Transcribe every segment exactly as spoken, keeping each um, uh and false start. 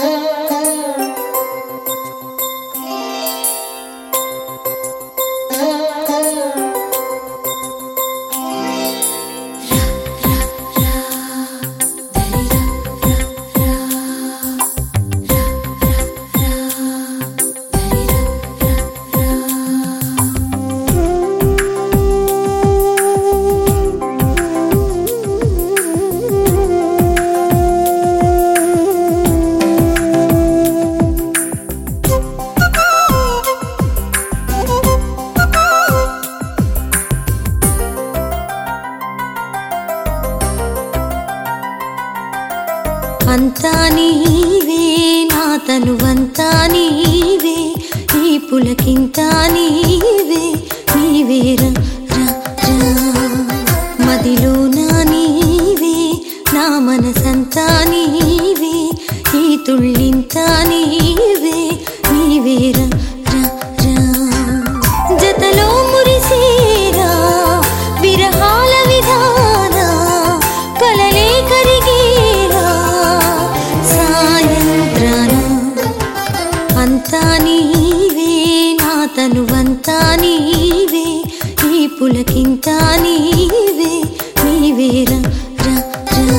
అంతా నీవే నా తనువంతా నీవే ఈ పులకింతా నీవే నీవే రా రా రా మదిలో నా నీవే నా మనసంతా నీవే ఈ తుళ్ళింతా నీవే నీవే రా రా రా జతలో మురిసేరా విరహాల విధాన కలలే కరిగేరా సాయంత్రాన అంతా నీవే నా తనువంతా నీవే ఈ పులకింతా నీవే నీవే రా రా రా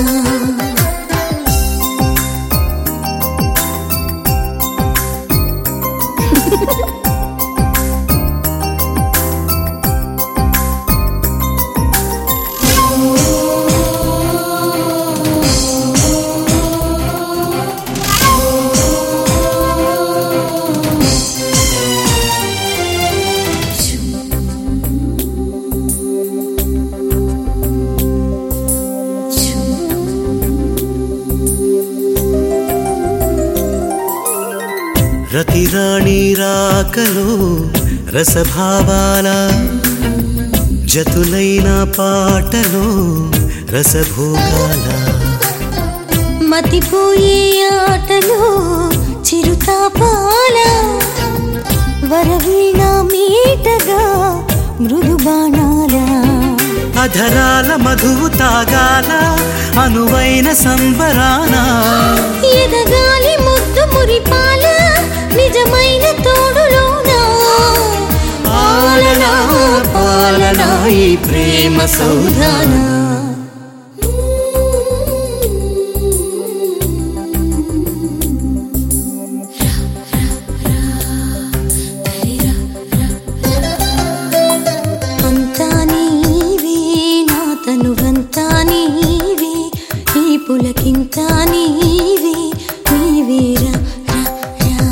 రతిరాణి రాకలో రసభావాల జతులైన పాటలో రసభోగాల మతిపోయే ఆటలో చిరుతాపాల వరవీణ మీటగా మృదు బాణాల అధరాల మధువు తాగాల అనువైన సంబరాన ఎదగాలి ముద్దు మురిపాల నిజమైన తోడులోనా పాలనా పాలనా ఈ ప్రేమ సౌధానా అంతా నీవే నా తనువంతా నీవే ఈ పులకింతా నీవే నీవే రా రా రా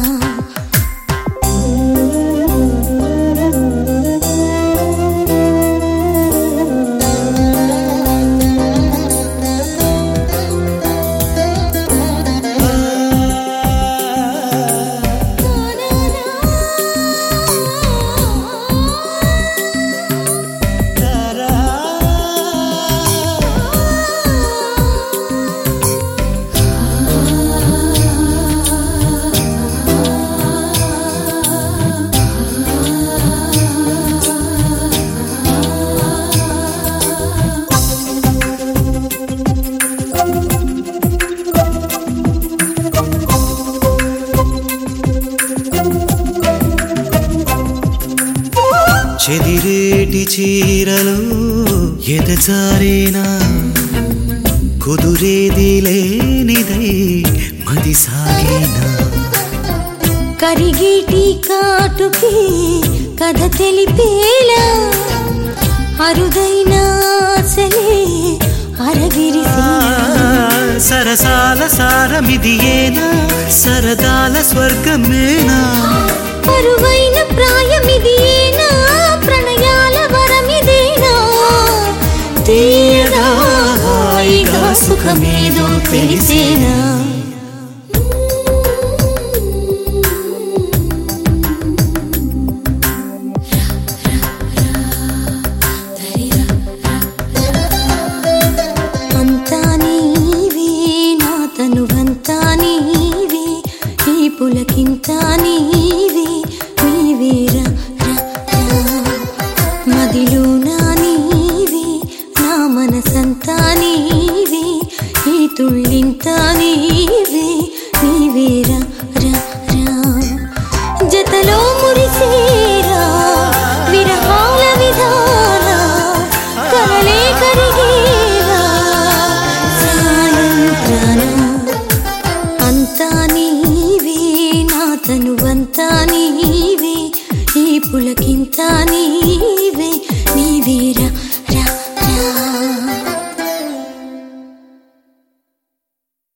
చెదిరేటి చీరలు ఎదజారేనా కుదురేది లేనిదై మది సాగేనా కరిగేటి కాటుకి కథ తెలిపేలా అరుదైన ఆశలే అరగిరిసేలా సరసాల సారమిది ఏనా సరదాల స్వర్గమేనా అరువైన ప్రాయమిది ఏనా ప్రణయాల వరమిదేనా తీయగా హాయిగా సుఖమేదో తెలిసేనా అంతా నీవే నా తనువంతా నీవే ఈ పులకింతా నీవే నీవే రా రా రా మదిలో నా నీవే నా మనసంతా నీవే ఈ తుళ్ళింతా నీవే నీవే నీవే